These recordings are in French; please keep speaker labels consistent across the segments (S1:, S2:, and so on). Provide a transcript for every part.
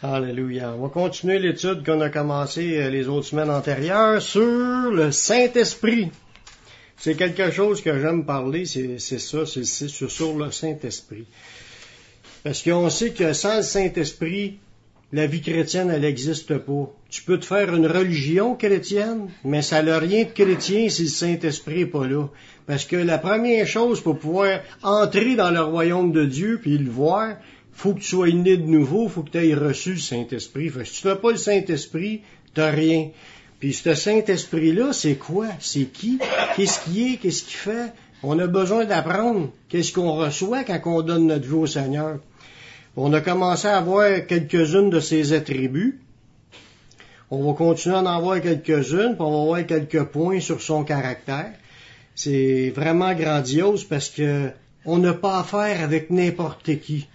S1: Alléluia. On va continuer l'étude qu'on a commencé les autres semaines antérieures sur le Saint-Esprit. C'est quelque chose que j'aime parler, c'est ça, c'est sur le Saint-Esprit. Parce qu'on sait que sans le Saint-Esprit, la vie chrétienne, elle n'existe pas. Tu peux te faire une religion chrétienne, mais ça n'a rien de chrétien si le Saint-Esprit n'est pas là. Parce que la première chose pour pouvoir entrer dans le royaume de Dieu puis le voir, faut que tu sois né de nouveau, faut que tu aies reçu le Saint-Esprit. Fait que si tu n'as pas le Saint-Esprit, t'as rien. Puis ce Saint-Esprit-là, c'est quoi? C'est qui? Qu'est-ce qu'il est? Qu'est-ce qu'il fait? On a besoin d'apprendre. Qu'est-ce qu'on reçoit quand on donne notre vie au Seigneur? On a commencé à voir quelques-unes de ses attributs. On va continuer à en voir quelques-unes, puis on va voir quelques points sur son caractère. C'est vraiment grandiose parce que on n'a pas affaire avec n'importe qui.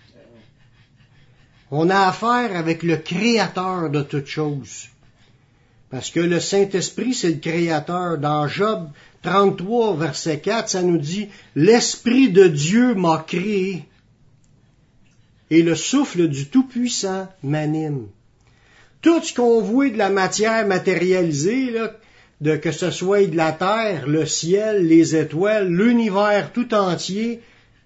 S1: On a affaire avec le Créateur de toutes choses. Parce que le Saint-Esprit, c'est le Créateur. Dans Job 33, verset 4, ça nous dit « L'Esprit de Dieu m'a créé, et le souffle du Tout-Puissant m'anime. » Tout ce qu'on voit de la matière matérialisée, là, que ce soit de la terre, le ciel, les étoiles, l'univers tout entier,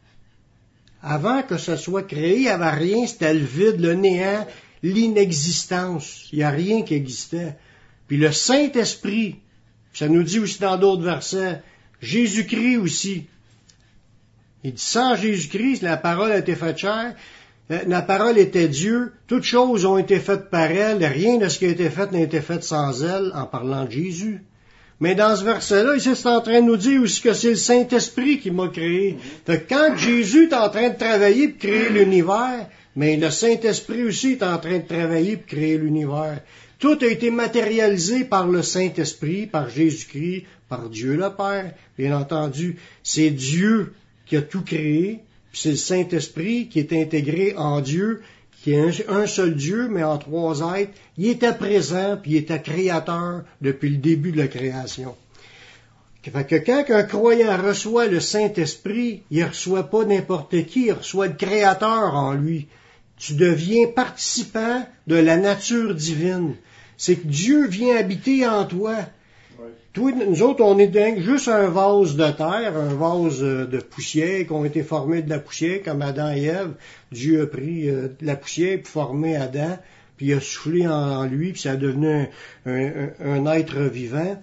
S1: avant que ce soit créé, il n'y avait rien, c'était le vide, le néant, l'inexistence. Il n'y a rien qui existait. Puis le Saint-Esprit, ça nous dit aussi dans d'autres versets, Jésus-Christ aussi. Il dit, sans Jésus-Christ, la parole a été faite chair, la parole était Dieu, toutes choses ont été faites par elle, rien de ce qui a été fait n'a été fait sans elle, en parlant de Jésus. Mais dans ce verset-là, ici, c'est en train de nous dire aussi que c'est le Saint-Esprit qui m'a créé. Fait que quand Jésus est en train de travailler pour créer l'univers, mais le Saint-Esprit aussi est en train de travailler pour créer l'univers. Tout a été matérialisé par le Saint-Esprit, par Jésus-Christ, par Dieu le Père. Bien entendu, c'est Dieu qui a tout créé, puis c'est le Saint-Esprit qui est intégré en Dieu, qui est un seul Dieu, mais en trois êtres. Il était présent, puis il était créateur depuis le début de la création. Fait que quand un croyant reçoit le Saint-Esprit, il ne reçoit pas n'importe qui, il reçoit le Créateur en lui. Tu deviens participant de la nature divine. C'est que Dieu vient habiter en toi. Toi, nous autres, on est juste un vase de terre, un vase de poussière, qui ont été formés de la poussière, comme Adam et Ève. Dieu a pris de la poussière pour former Adam, puis il a soufflé en lui, puis ça a devenu un être vivant.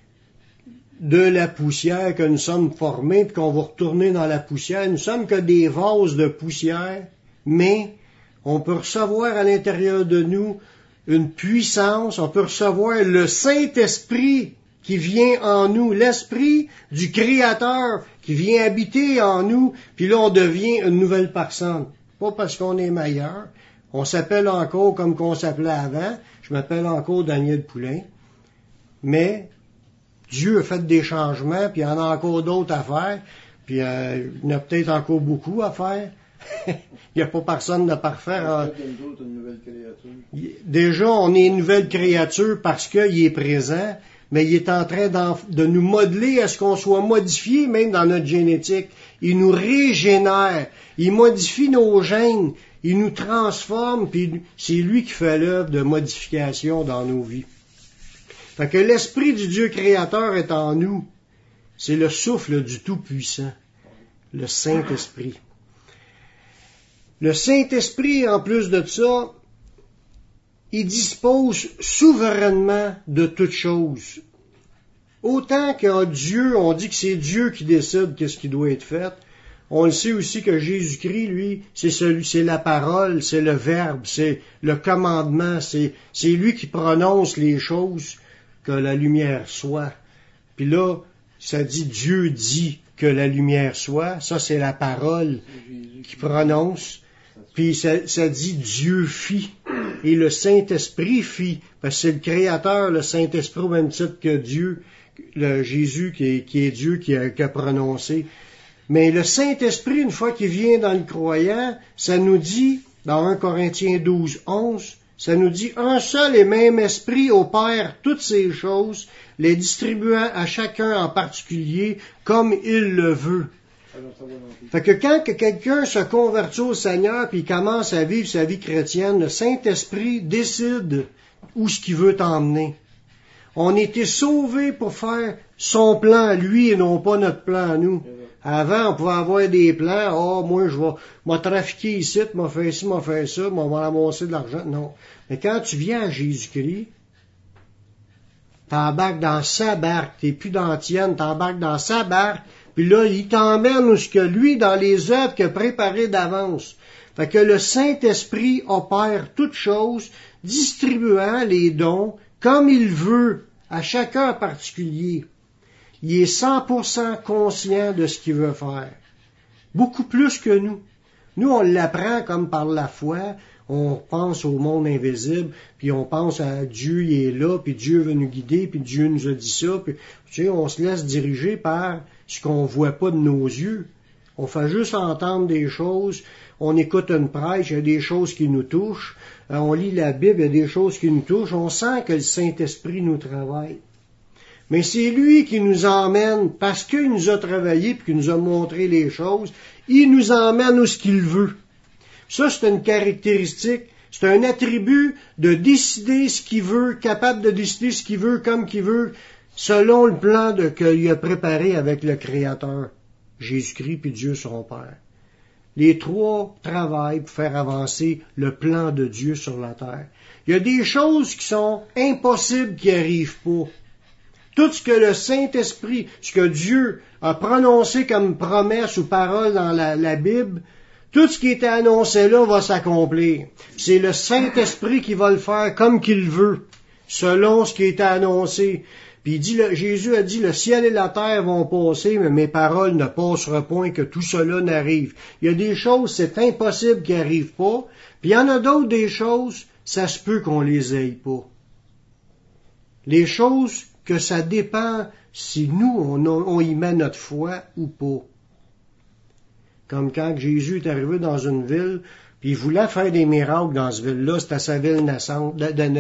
S1: De la poussière que nous sommes formés, puis qu'on va retourner dans la poussière. Nous sommes que des vases de poussière, mais on peut recevoir à l'intérieur de nous une puissance, on peut recevoir le Saint-Esprit qui vient en nous, l'Esprit du Créateur qui vient habiter en nous, puis là on devient une nouvelle personne. Pas parce qu'on est meilleur, on s'appelle encore comme qu'on s'appelait avant, je m'appelle encore Daniel Poulain, mais Dieu a fait des changements, puis il y en a encore d'autres à faire, puis il y en a peut-être encore beaucoup à faire. Il n'y a pas personne de parfait. Déjà, on est une nouvelle créature parce qu'il est présent, mais il est en train de nous modeler à ce qu'on soit modifié, même dans notre génétique. Il nous régénère, il modifie nos gènes, il nous transforme, puis c'est lui qui fait l'œuvre de modification dans nos vies. Fait que l'Esprit du Dieu créateur est en nous. C'est le souffle du Tout-Puissant, le Saint-Esprit. Le Saint-Esprit, en plus de ça, il dispose souverainement de toutes choses. Autant qu'en Dieu, on dit que c'est Dieu qui décide qu'est-ce qui doit être fait, on le sait aussi que Jésus-Christ, lui, c'est la parole, c'est le verbe, c'est le commandement, c'est lui qui prononce les choses, que la lumière soit. Puis là, ça dit Dieu dit que la lumière soit, ça c'est la parole qui prononce. Puis ça dit Dieu fit, et le Saint-Esprit fit, parce que c'est le Créateur, le Saint-Esprit, au même titre que Dieu, le Jésus qui est Dieu qui a prononcé. Mais le Saint-Esprit, une fois qu'il vient dans le croyant, ça nous dit, dans 1 Corinthiens 12, 11, ça nous dit, un seul et même esprit opère toutes ces choses, les distribuant à chacun en particulier comme il le veut. Fait que quand quelqu'un se convertit au Seigneur puis il commence à vivre sa vie chrétienne, le Saint-Esprit décide où ce qu'il veut t'emmener. On a été sauvés pour faire son plan à lui et non pas notre plan à nous. Avant, on pouvait avoir des plans. Oh, moi, je vais trafiquer ici, m'a fait ci, m'a fait ça, on va ramasser de l'argent. Non. Mais quand tu viens à Jésus-Christ, t'embarques dans sa barque, t'es plus dans la tienne, t'embarques dans sa barque, puis là, il t'emmène où ce que lui, dans les œuvres qu'il a préparées d'avance. Fait que le Saint-Esprit opère toutes choses, distribuant les dons comme il veut, à chacun en particulier. Il est 100% conscient de ce qu'il veut faire. Beaucoup plus que nous. Nous, on l'apprend comme par la foi. On pense au monde invisible, puis on pense à Dieu, il est là, puis Dieu veut nous guider, puis Dieu nous a dit ça. Puis, tu sais, on se laisse diriger par ce qu'on voit pas de nos yeux. On fait juste entendre des choses. On écoute une prêche, il y a des choses qui nous touchent. On lit la Bible, il y a des choses qui nous touchent. On sent que le Saint-Esprit nous travaille. Mais c'est lui qui nous emmène, parce qu'il nous a travaillé puis qu'il nous a montré les choses, il nous emmène où ce qu'il veut. Ça, c'est une caractéristique, c'est un attribut de décider ce qu'il veut, capable de décider ce qu'il veut, comme qu'il veut, selon le plan qu'il a préparé avec le Créateur, Jésus-Christ puis Dieu son Père. Les trois travaillent pour faire avancer le plan de Dieu sur la terre. Il y a des choses qui sont impossibles qui n'arrivent pas. Tout ce que le Saint-Esprit, ce que Dieu a prononcé comme promesse ou parole dans la Bible, tout ce qui était annoncé là va s'accomplir. C'est le Saint-Esprit qui va le faire comme qu'il veut, selon ce qui était annoncé. Puis il dit, Jésus a dit, le ciel et la terre vont passer, mais mes paroles ne passeront point, que tout cela n'arrive. Il y a des choses, c'est impossible qu'ils n'arrivent pas. Puis il y en a d'autres des choses, ça se peut qu'on les aille pas. Les choses que ça dépend si nous, on y met notre foi ou pas. Comme quand Jésus est arrivé dans une ville, puis il voulait faire des miracles dans cette ville-là, c'était sa ville naissante,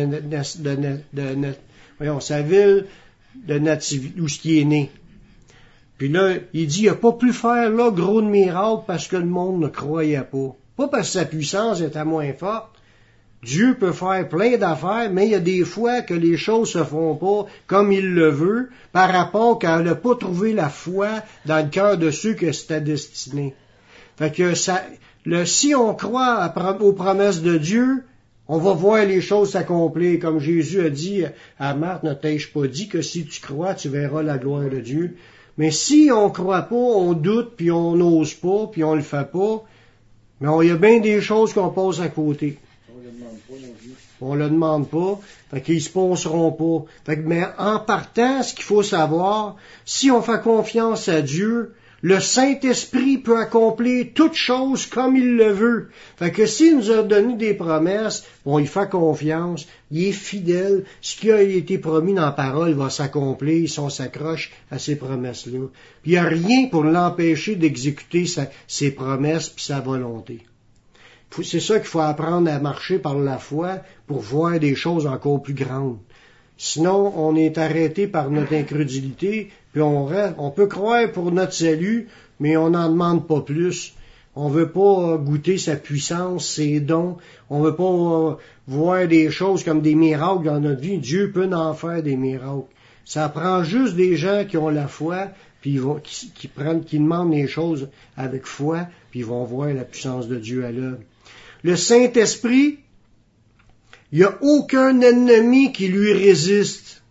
S1: sa ville de nativité, où ce qui est né. Puis là, il dit, il n'a pas pu faire là gros de miracles parce que le monde ne croyait pas. Pas parce que sa puissance était moins forte. Dieu peut faire plein d'affaires, mais il y a des fois que les choses se font pas comme il le veut, par rapport qu'elle n'a pas trouvé la foi dans le cœur de ceux que c'était destiné. Fait que si on croit aux promesses de Dieu, on va voir les choses s'accomplir. Comme Jésus a dit à Marthe, ne t'ai-je pas dit que si tu crois, tu verras la gloire de Dieu. Mais si on croit pas, on doute, puis on n'ose pas, puis on le fait pas, mais il y a bien des choses qu'on passe à côté. On le demande pas, fait qu'ils se passeront pas. Mais en partant, ce qu'il faut savoir, si on fait confiance à Dieu, le Saint-Esprit peut accomplir toutes choses comme il le veut. Fait que s'il nous a donné des promesses, on y fait confiance, il est fidèle, ce qui a été promis dans la parole va s'accomplir si on s'accroche à ces promesses-là. Puis il n'y a rien pour l'empêcher d'exécuter ses promesses puis sa volonté. C'est ça qu'il faut apprendre à marcher par la foi pour voir des choses encore plus grandes. Sinon, on est arrêté par notre incrédulité, puis on peut croire pour notre salut, mais on n'en demande pas plus. On veut pas goûter sa puissance, ses dons. On veut pas voir des choses comme des miracles dans notre vie. Dieu peut en faire des miracles. Ça prend juste des gens qui ont la foi, puis qui demandent les choses avec foi, puis ils vont voir la puissance de Dieu à l'œuvre. Le Saint-Esprit, il n'y a aucun ennemi qui lui résiste.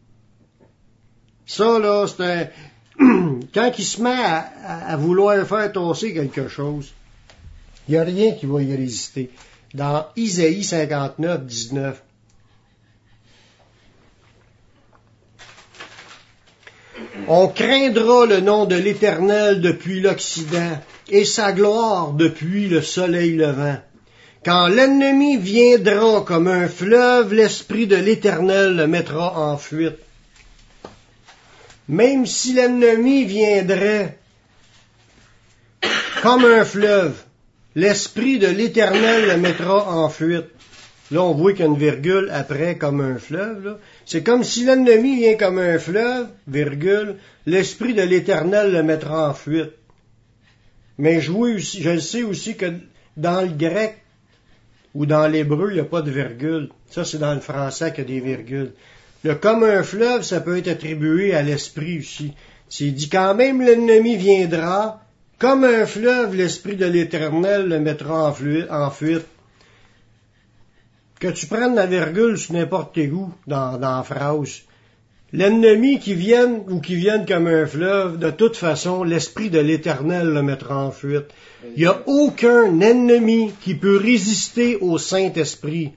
S1: Ça, là, c'est quand il se met à vouloir faire tasser quelque chose, il n'y a rien qui va y résister. Dans Isaïe 59, 19. On craindra le nom de l'Éternel depuis l'Occident et sa gloire depuis le soleil levant. Quand l'ennemi viendra comme un fleuve, l'Esprit de l'Éternel le mettra en fuite. Même si l'ennemi viendrait comme un fleuve, l'Esprit de l'Éternel le mettra en fuite. Là, on voit qu'il y a une virgule après comme un fleuve. Là. C'est comme si l'ennemi vient comme un fleuve, virgule, l'Esprit de l'Éternel le mettra en fuite. Mais je le sais aussi que dans le grec ou dans l'hébreu, il n'y a pas de virgule. Ça, c'est dans le français qu'il y a des virgules. Le comme un fleuve, ça peut être attribué à l'esprit aussi. C'est dit quand même l'ennemi viendra, comme un fleuve, l'esprit de l'Éternel le mettra en fuite. Que tu prennes la virgule sur n'importe où dans la phrase. L'ennemi qui vienne ou qui vienne comme un fleuve, de toute façon, l'esprit de l'Éternel le mettra en fuite. Il n'y a aucun ennemi qui peut résister au Saint-Esprit.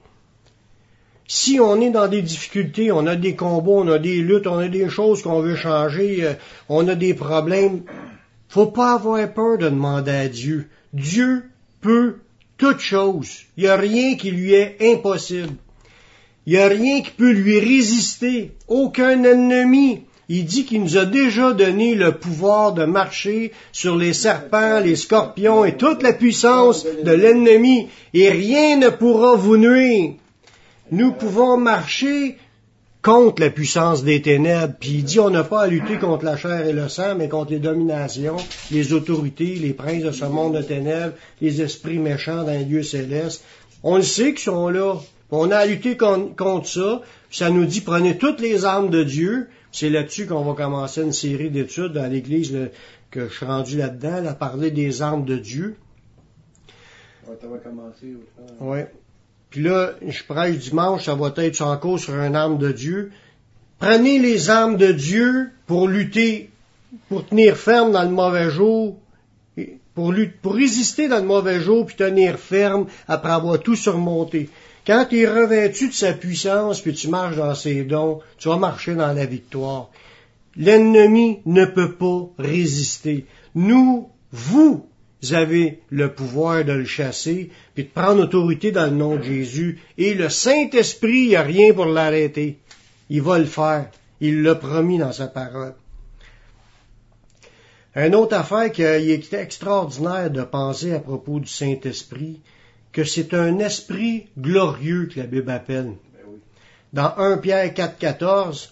S1: Si on est dans des difficultés, on a des combats, on a des luttes, on a des choses qu'on veut changer, on a des problèmes, faut pas avoir peur de demander à Dieu. Dieu peut toutes choses. Il n'y a rien qui lui est impossible. Il n'y a rien qui peut lui résister. Aucun ennemi. Il dit qu'il nous a déjà donné le pouvoir de marcher sur les serpents, les scorpions et toute la puissance de l'ennemi. Et rien ne pourra vous nuire. Nous pouvons marcher contre la puissance des ténèbres. Puis il dit on n'a pas à lutter contre la chair et le sang, mais contre les dominations, les autorités, les princes de ce monde de ténèbres, les esprits méchants dans les lieux célestes. On le sait qu'ils sont là. On a à lutter contre ça. Ça nous dit prenez toutes les armes de Dieu. C'est là-dessus qu'on va commencer une série d'études dans l'Église que je suis rendu là-dedans, à parler des armes de Dieu.
S2: Ça va commencer.
S1: Oui. Puis là, je prêche dimanche, ça va être encore sur une arme de Dieu. Prenez les armes de Dieu pour lutter, pour tenir ferme dans le mauvais jour, pour résister dans le mauvais jour, puis tenir ferme après avoir tout surmonté. Quand tu es revêtu de sa puissance, puis tu marches dans ses dons, tu vas marcher dans la victoire. L'ennemi ne peut pas résister. Vous avez le pouvoir de le chasser, puis de prendre autorité dans le nom de Jésus. Et le Saint-Esprit, il n'y a rien pour l'arrêter. Il va le faire. Il l'a promis dans sa parole. Une autre affaire qui est extraordinaire de penser à propos du Saint-Esprit, que c'est un esprit glorieux que la Bible appelle. Dans 1 Pierre 4,14,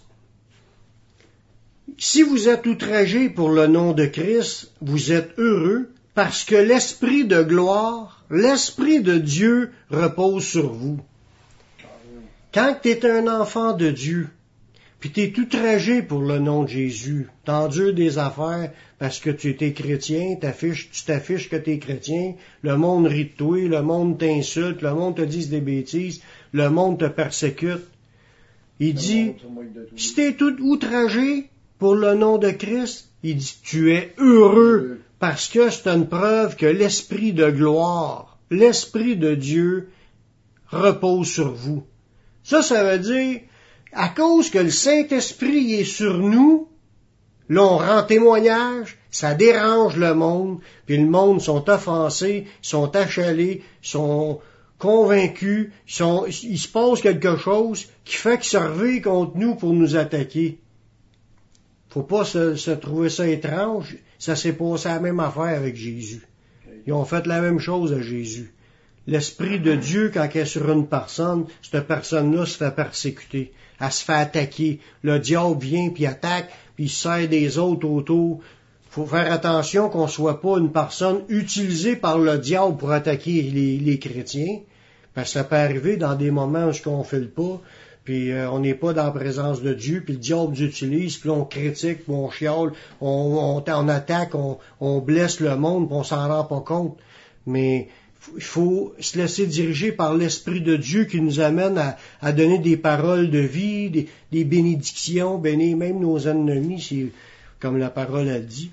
S1: si vous êtes outragés pour le nom de Christ, vous êtes heureux parce que l'esprit de gloire, l'esprit de Dieu repose sur vous. Quand tu es un enfant de Dieu, puis tu es outragé pour le nom de Jésus, t'endures des affaires parce que tu es chrétien, tu t'affiches que tu es chrétien, le monde rit de toi, le monde t'insulte, le monde te dit des bêtises, le monde te persécute. Il dit, si tu es tout outragé pour le nom de Christ, il dit, tu es heureux parce que c'est une preuve que l'esprit de gloire, l'esprit de Dieu repose sur vous. Ça veut dire, à cause que le Saint-Esprit est sur nous, là on rend témoignage, ça dérange le monde, puis le monde sont offensés, sont achalés, sont convaincus, il se passe quelque chose qui fait qu'ils se réveillent contre nous pour nous attaquer. Faut pas se trouver ça étrange, ça s'est passé la même affaire avec Jésus. Ils ont fait la même chose à Jésus. L'Esprit de Dieu, quand il est sur une personne, cette personne-là se fait persécuter. Elle se fait attaquer. Le diable vient, puis attaque, puis il sert des autres autour. Faut faire attention qu'on soit pas une personne utilisée par le diable pour attaquer les chrétiens. Parce que ça peut arriver dans des moments où on fait le pas, puis on n'est pas dans la présence de Dieu, puis le diable nous utilise, puis on critique, puis on chiale, on attaque, on blesse le monde, puis on s'en rend pas compte. Mais il faut se laisser diriger par l'Esprit de Dieu qui nous amène à donner des paroles de vie, des bénédictions, bénir même nos ennemis, c'est comme la parole a dit.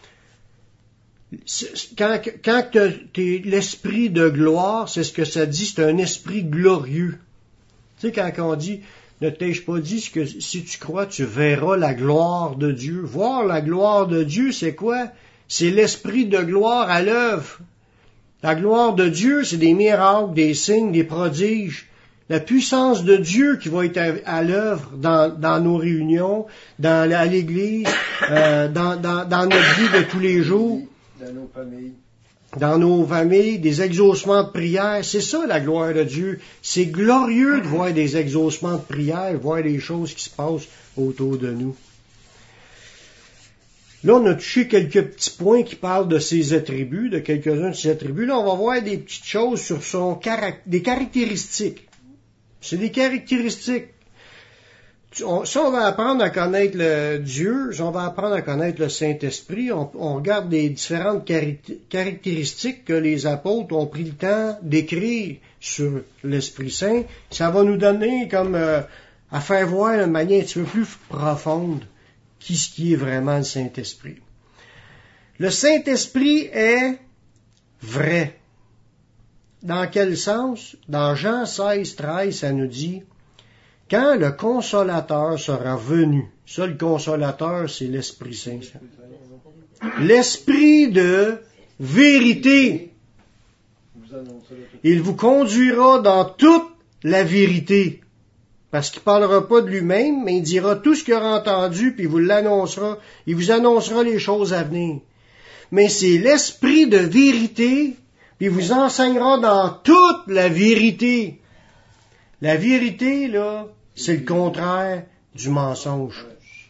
S1: Quand t'es l'Esprit de gloire, c'est ce que ça dit, c'est un esprit glorieux. Tu sais, quand on dit, ne t'ai-je pas dit que si tu crois, tu verras la gloire de Dieu. Voir la gloire de Dieu, c'est quoi? C'est l'Esprit de gloire à l'œuvre. La gloire de Dieu, c'est des miracles, des signes, des prodiges. La puissance de Dieu qui va être à l'œuvre dans nos réunions, à l'Église, dans notre vie de tous les jours.
S2: Dans nos familles.
S1: Dans nos familles, des exaucements de prière. C'est ça la gloire de Dieu. C'est glorieux de voir des exaucements de prière, voir des choses qui se passent autour de nous. Là, on a touché quelques petits points qui parlent de ses attributs, de quelques-uns de ses attributs. Là, on va voir des petites choses sur des caractéristiques. C'est des caractéristiques. Si on va apprendre à connaître Dieu, si on va apprendre à connaître le Saint-Esprit, on regarde les différentes caractéristiques que les apôtres ont pris le temps d'écrire sur l'Esprit Saint. Ça va nous donner comme à faire voir de manière un petit peu plus profonde ce qui est vraiment le Saint-Esprit. Le Saint-Esprit est vrai. Dans quel sens? Dans Jean 16, 13, ça nous dit « Quand le Consolateur sera venu », ça le Consolateur, c'est l'Esprit Saint. L'Esprit de vérité. Il vous conduira dans toute la vérité. Parce qu'il ne parlera pas de lui-même, mais il dira tout ce qu'il aura entendu, puis il vous l'annoncera. Il vous annoncera les choses à venir. Mais c'est l'Esprit de vérité, puis il vous enseignera dans toute la vérité. La vérité, là, c'est le contraire du mensonge.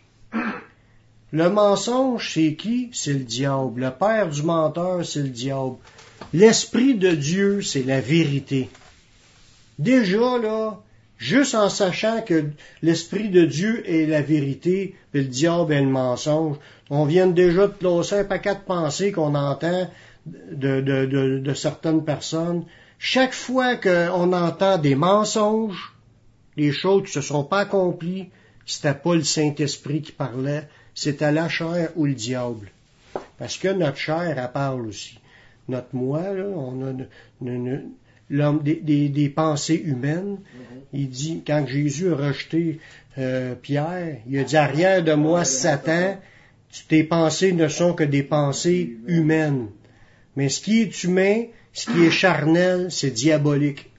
S1: Le mensonge, c'est qui? C'est le diable. Le père du menteur, c'est le diable. L'Esprit de Dieu, c'est la vérité. Déjà, là, juste en sachant que l'Esprit de Dieu est la vérité, et le diable est le mensonge, on vient déjà de closer un paquet de pensées qu'on entend de certaines personnes. Chaque fois qu'on entend des mensonges, les choses qui ne se sont pas accomplies, c'était pas le Saint-Esprit qui parlait, c'était la chair ou le diable. Parce que notre chair, elle parle aussi. Notre moi, là, on a des pensées humaines. Il dit, quand Jésus a rejeté Pierre, il a dit, arrière de moi, Satan, tes pensées ne sont que des pensées humaines. Mais ce qui est humain, ce qui est charnel, c'est diabolique.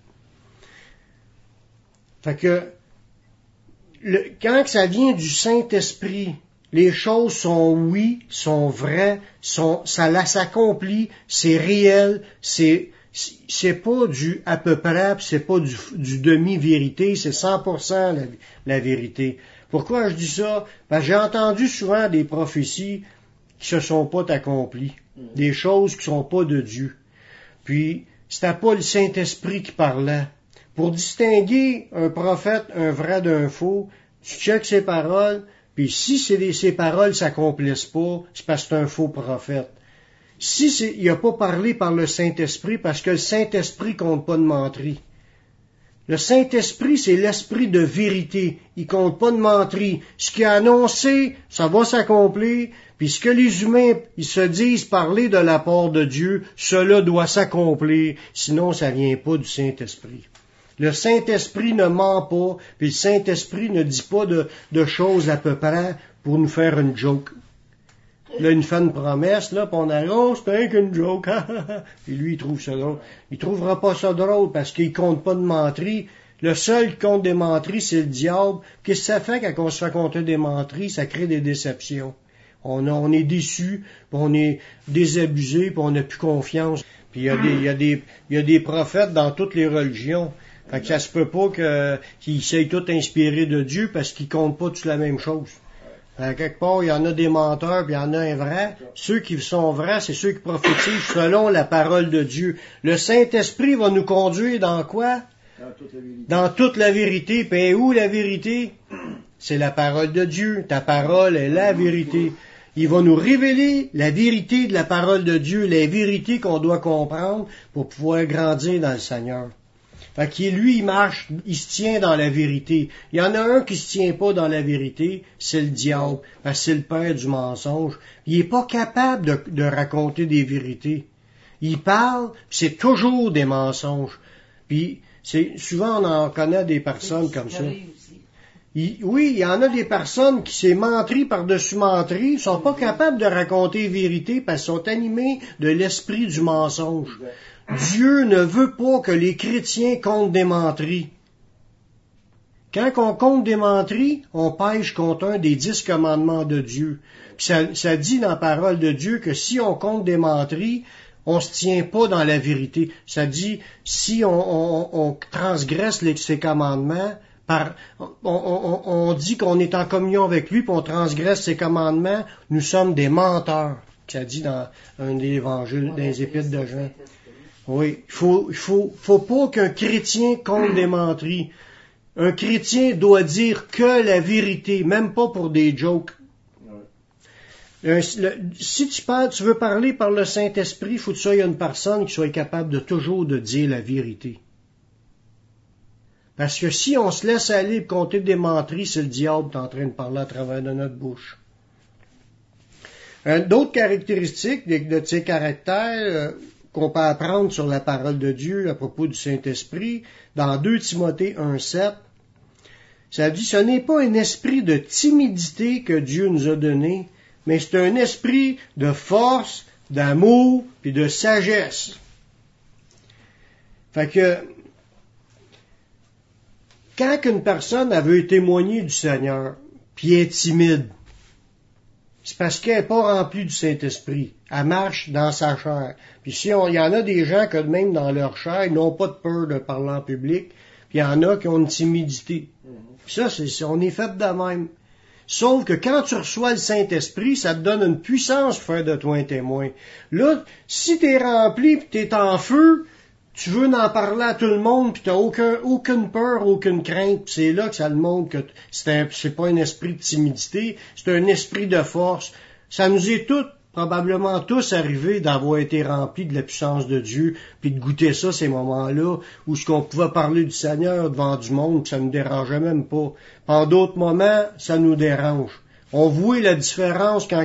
S1: Fait que, quand ça vient du Saint-Esprit, les choses sont oui, sont vraies, ça s'accomplit, c'est réel, c'est pas du à peu près, c'est pas du demi-vérité, c'est 100% la vérité. Pourquoi je dis ça? Parce que j'ai entendu souvent des prophéties qui se sont pas accomplies, des choses qui sont pas de Dieu. Puis, c'était pas le Saint-Esprit qui parlait. Pour distinguer un prophète, un vrai d'un faux, tu checkes ses paroles, puis si ses paroles s'accomplissent pas, c'est parce que c'est un faux prophète. Si il n'a pas parlé par le Saint-Esprit, parce que le Saint-Esprit compte pas de menterie. Le Saint-Esprit, c'est l'esprit de vérité. Il compte pas de menterie. Ce qu'il a annoncé, ça va s'accomplir, puis ce que les humains, ils se disent parler de la part de Dieu, cela doit s'accomplir, sinon ça vient pas du Saint-Esprit. Le Saint-Esprit ne ment pas, puis le Saint-Esprit ne dit pas de choses à peu près pour nous faire une joke. Là, il nous fait une promesse, là, puis on a, oh, c'est rien qu'une joke, puis lui, il trouve ça drôle. Il trouvera pas ça drôle parce qu'il compte pas de menterie. Le seul qui compte des menteries, c'est le diable. Qu'est-ce que ça fait quand on se fait compter des menteries? Ça crée des déceptions. On est déçus, puis on est désabusé, puis on n'a plus confiance. Puis il y a des prophètes dans toutes les religions. Fait que ça se peut pas qu'ils essayent tout inspirer de Dieu parce qu'ils comptent pas tous la même chose. À quelque part, il y en a des menteurs, puis il y en a un vrai. Ceux qui sont vrais, c'est ceux qui prophétisent selon la parole de Dieu. Le Saint-Esprit va nous conduire dans quoi? Dans toute la vérité. Puis où la vérité? C'est la parole de Dieu. Ta parole est la vérité. Il va nous révéler la vérité de la parole de Dieu, les vérités qu'on doit comprendre pour pouvoir grandir dans le Seigneur. Fait qu'il, lui, il marche, il se tient dans la vérité. Il y en a un qui se tient pas dans la vérité, c'est le diable, parce que c'est le père du mensonge. Il est pas capable de raconter des vérités. Il parle, c'est toujours des mensonges. Puis, souvent on en connaît des personnes comme ça. Oui, il y en a des personnes qui s'est menterie par-dessus menterie, sont pas capables de raconter la vérité parce qu'ils sont animés de l'esprit du mensonge. Dieu ne veut pas que les chrétiens comptent des menteries. Quand on compte des menteries, on pêche contre un des 10 commandements de Dieu. Puis ça dit dans la parole de Dieu que si on compte des menteries, on se tient pas dans la vérité. Ça dit, si on transgresse ces commandements, on dit qu'on est en communion avec lui, puis on transgresse ses commandements, nous sommes des menteurs. Ça dit dans un des évangiles, dans les épîtres de Jean. Oui, il faut pas qu'un chrétien compte des menteries. Un chrétien doit dire que la vérité, même pas pour des jokes. Si tu veux parler par le Saint-Esprit, il faut que tu sois une personne qui soit capable de toujours de dire la vérité. Parce que si on se laisse aller et compter des menteries, c'est le diable qui est en train de parler à travers de notre bouche. D'autres caractéristiques de ces caractères qu'on peut apprendre sur la parole de Dieu à propos du Saint-Esprit, dans 2 Timothée 1,7, ça dit, ce n'est pas un esprit de timidité que Dieu nous a donné, mais c'est un esprit de force, d'amour, puis de sagesse. Fait que, quand une personne elle veut témoigner du Seigneur, puis est timide, c'est parce qu'elle n'est pas remplie du Saint-Esprit. Elle marche dans sa chair. Puis il y en a des gens que même dans leur chair, ils n'ont pas de peur de parler en public, puis il y en a qui ont une timidité. Puis ça, on est fait de même. Sauf que quand tu reçois le Saint-Esprit, ça te donne une puissance pour faire de toi un témoin. Là, si tu es rempli puis tu es en feu, tu veux en parler à tout le monde puis tu n'as aucune peur, aucune crainte. Puis c'est là que ça le montre que c'est pas un esprit de timidité, c'est un esprit de force. Ça nous est probablement tous arrivé d'avoir été remplis de la puissance de Dieu, puis de goûter ça, ces moments-là, où ce qu'on pouvait parler du Seigneur devant du monde, puis ça nous dérangeait même pas. En d'autres moments, ça nous dérange. On voit la différence quand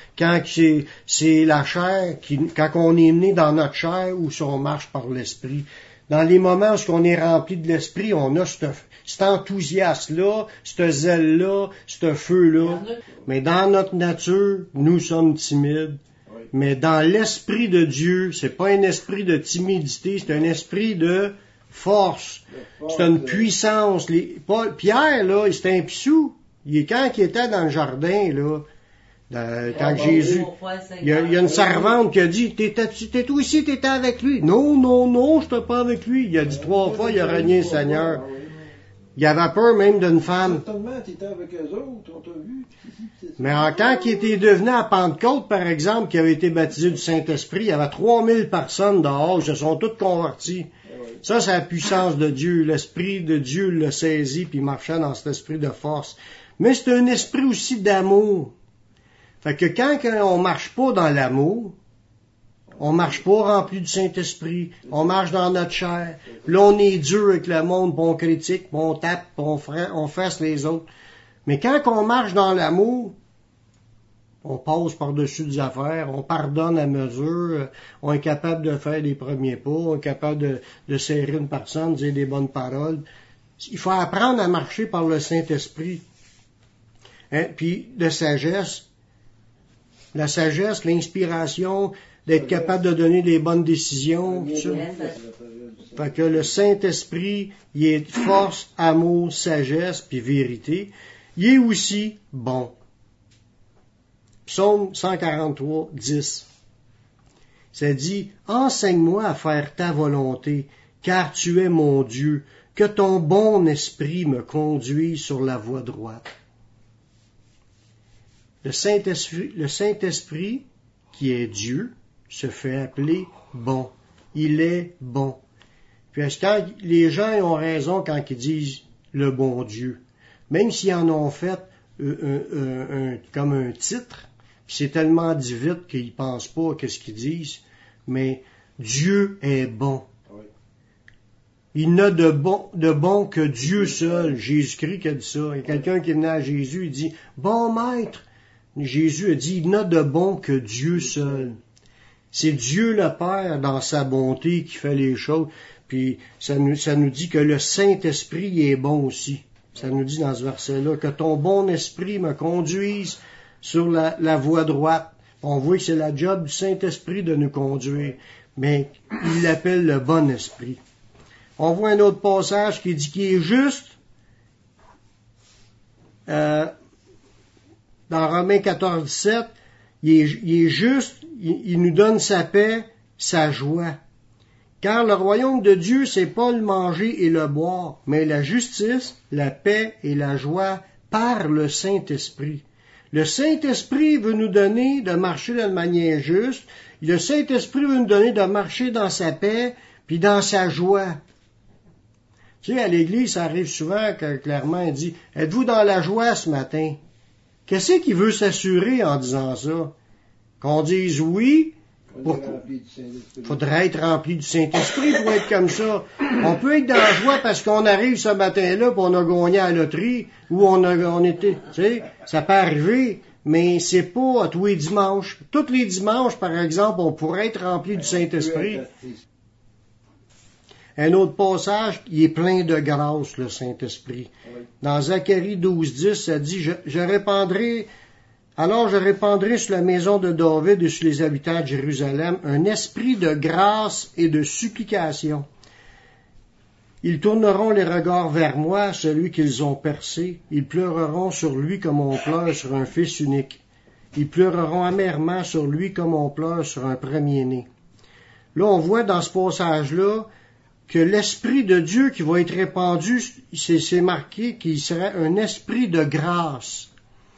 S1: c'est la chair, quand on est né dans notre chair, ou si on marche par l'Esprit. Dans les moments où on est rempli de l'Esprit, on a cet enthousiasme-là, ce zèle-là, ce feu-là. Mais dans notre nature, nous sommes timides. Oui. Mais dans l'Esprit de Dieu, c'est pas un esprit de timidité, c'est un esprit de force. C'est une puissance. Pierre, là, c'était un pissou. Quand il était dans le jardin, là, quand Jésus, il y a une servante qui a dit, t'es aussi, t'étais avec lui. Non, je n'étais pas avec lui. Il a dit 3 fois, il a renié le Seigneur. Il avait peur même d'une femme.
S2: Certainement, tu étais avec eux autres, on t'a vu.
S1: Mais quand il était devenu à Pentecôte, par exemple, qui avait été baptisé du Saint-Esprit, il y avait 3000 personnes dehors, ils se sont toutes converties. Ça, c'est la puissance de Dieu. L'Esprit de Dieu l'a saisi, puis il marchait dans cet esprit de force. Mais c'est un esprit aussi d'amour. Fait que quand on marche pas dans l'amour, on marche pas rempli du Saint-Esprit, on marche dans notre chair. Là, on est dur avec le monde, puis on critique, puis on tape, puis on fesse les autres. Mais quand on marche dans l'amour, on passe par-dessus des affaires, on pardonne à mesure, on est capable de faire les premiers pas, on est capable de serrer une personne, dire des bonnes paroles. Il faut apprendre à marcher par le Saint-Esprit. Hein? Puis de sagesse, la sagesse, l'inspiration, d'être capable de donner les bonnes décisions. Fait que le Saint-Esprit, il est force, amour, sagesse, puis vérité. Il est aussi bon. Psaume 143, 10. Ça dit, « Enseigne-moi à faire ta volonté, car tu es mon Dieu, que ton bon esprit me conduise sur la voie droite. » Le Saint-Esprit, qui est Dieu, se fait appeler bon. Il est bon. Puis quand les gens ont raison quand ils disent le bon Dieu, même s'ils en ont fait comme un titre, puis c'est tellement dit vite qu'ils pensent pas à ce qu'ils disent, mais Dieu est bon. Il n'a de bon que Dieu seul. Jésus-Christ qui a dit ça. Il y a quelqu'un qui venait à Jésus, il dit, bon maître. Jésus a dit, il n'a de bon que Dieu seul. C'est Dieu le Père dans sa bonté qui fait les choses. Puis ça nous dit que le Saint-Esprit est bon aussi. Ça nous dit dans ce verset-là, que ton bon esprit me conduise sur la voie droite. On voit que c'est la job du Saint-Esprit de nous conduire. Mais il l'appelle le bon esprit. On voit un autre passage qui dit qu'il est juste. Dans Romains 14, 17, il est juste, il nous donne sa paix, sa joie. Car le royaume de Dieu, c'est pas le manger et le boire, mais la justice, la paix et la joie par le Saint-Esprit. Le Saint-Esprit veut nous donner de marcher d'une manière juste. Le Saint-Esprit veut nous donner de marcher dans sa paix puis dans sa joie. Tu sais, à l'Église, ça arrive souvent que clairement il dit « Êtes-vous dans la joie ce matin? » Qu'est-ce qu'il veut s'assurer en disant ça? Qu'on dise oui, il faudrait être rempli du Saint-Esprit pour être comme ça. On peut être dans la joie parce qu'on arrive ce matin-là et on a gagné à la loterie ou on était, tu sais, ça peut arriver, mais c'est pas à tous les dimanches. Tous les dimanches, par exemple, on pourrait être rempli du Saint-Esprit. Un autre passage, il est plein de grâce, le Saint-Esprit. Dans Zacharie 12:10, ça dit, Alors je répandrai sur la maison de David et sur les habitants de Jérusalem un esprit de grâce et de supplication. Ils tourneront les regards vers moi, celui qu'ils ont percé. Ils pleureront sur lui comme on pleure sur un fils unique. Ils pleureront amèrement sur lui comme on pleure sur un premier-né. Là, on voit dans ce passage-là que l'Esprit de Dieu qui va être répandu, c'est marqué qu'il serait un esprit de grâce.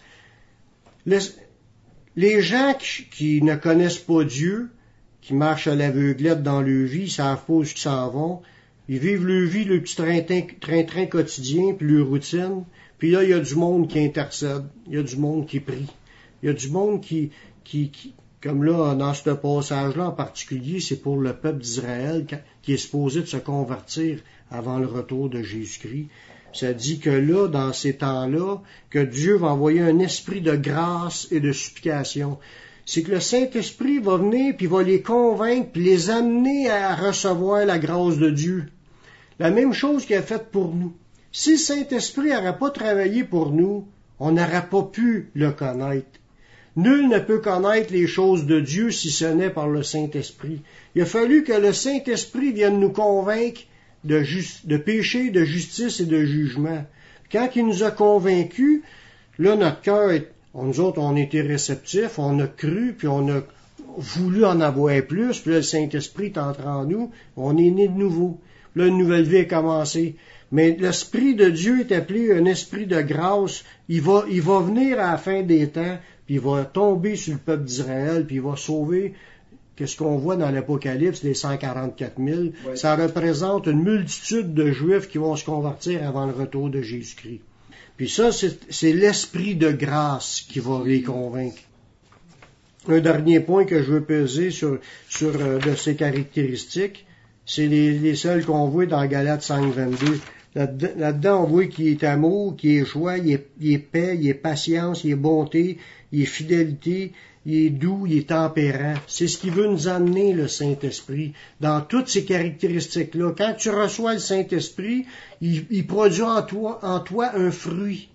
S1: Les gens qui ne connaissent pas Dieu, qui marchent à l'aveuglette dans leur vie, ils savent pas où ils s'en vont, ils vivent leur vie, le petit train-train quotidien, puis leur routine, puis là, il y a du monde qui intercède, il y a du monde qui prie, il y a du monde qui comme là, dans ce passage-là en particulier, c'est pour le peuple d'Israël qui est supposé de se convertir avant le retour de Jésus-Christ. Ça dit que là, dans ces temps-là, que Dieu va envoyer un esprit de grâce et de supplication. C'est que le Saint-Esprit va venir puis va les convaincre puis les amener à recevoir la grâce de Dieu. La même chose qu'il a faite pour nous. Si le Saint-Esprit n'aurait pas travaillé pour nous, on n'aurait pas pu le connaître. Nul ne peut connaître les choses de Dieu si ce n'est par le Saint-Esprit. Il a fallu que le Saint-Esprit vienne nous convaincre de péché, de justice et de jugement. Quand il nous a convaincus, là, notre cœur, nous autres, on était réceptifs, on a cru, puis on a voulu en avoir plus, puis là, le Saint-Esprit est entré en nous, on est né de nouveau. Là, une nouvelle vie a commencé. Mais l'Esprit de Dieu est appelé un esprit de grâce. Il va venir à la fin des temps, puis il va tomber sur le peuple d'Israël, puis il va sauver. Qu'est-ce qu'on voit dans l'Apocalypse, les 144 000, oui. Ça représente une multitude de Juifs qui vont se convertir avant le retour de Jésus-Christ. Puis ça, c'est l'esprit de grâce qui va les convaincre. Un dernier point que je veux peser sur de ces caractéristiques, c'est les seuls qu'on voit dans Galates 5:22. Là-dedans, on voit qu'il est amour, qu'il est joie, il est paix, il est patience, il est bonté, il est fidélité, il est doux, il est tempérant. C'est ce qui veut nous amener, le Saint-Esprit, dans toutes ces caractéristiques-là. Quand tu reçois le Saint-Esprit, il produit en toi un fruit.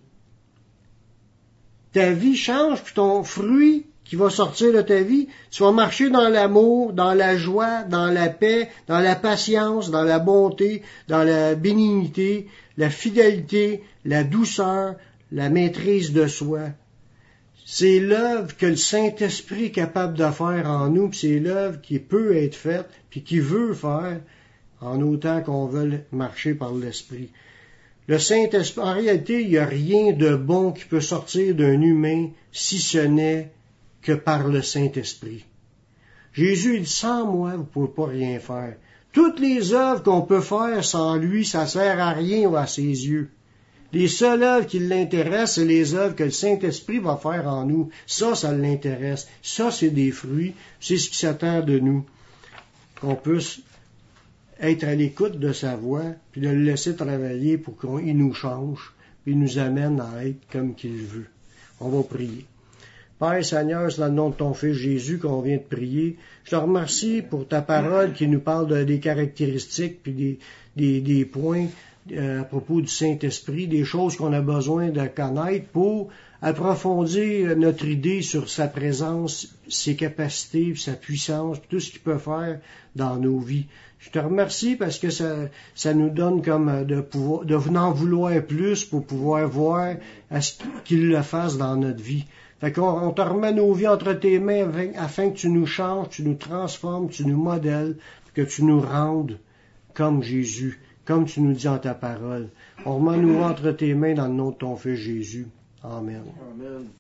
S1: Ta vie change, puis ton fruit qui va sortir de ta vie, tu vas marcher dans l'amour, dans la joie, dans la paix, dans la patience, dans la bonté, dans la bénignité, la fidélité, la douceur, la maîtrise de soi. C'est l'œuvre que le Saint-Esprit est capable de faire en nous, puis c'est l'œuvre qui peut être faite, puis qui veut faire, en autant qu'on veut marcher par l'Esprit. Le Saint-Esprit, en réalité, il n'y a rien de bon qui peut sortir d'un humain si ce n'est que par le Saint-Esprit. Jésus dit, sans moi, vous ne pouvez pas rien faire. Toutes les œuvres qu'on peut faire sans lui, ça sert à rien à ses yeux. Les seules œuvres qui l'intéressent, c'est les œuvres que le Saint-Esprit va faire en nous. Ça l'intéresse. Ça, c'est des fruits. C'est ce qui s'attend de nous. Qu'on puisse être à l'écoute de sa voix, puis de le laisser travailler pour qu'il nous change, puis nous amène à être comme qu'il veut. On va prier. Père Seigneur, c'est dans le nom de ton Fils Jésus qu'on vient de prier. Je te remercie pour ta parole qui nous parle des caractéristiques puis des points à propos du Saint-Esprit, des choses qu'on a besoin de connaître pour approfondir notre idée sur sa présence, ses capacités, sa puissance, tout ce qu'il peut faire dans nos vies. Je te remercie parce que ça nous donne comme de en vouloir plus pour pouvoir voir à ce qu'il le fasse dans notre vie. Fait qu'on te remet nos vies entre tes mains afin que tu nous changes, tu nous transformes, tu nous modèles, que tu nous rendes comme Jésus, comme tu nous dis en ta parole. On remet nous entre tes mains dans le nom de ton Fils Jésus. Amen.
S2: Amen.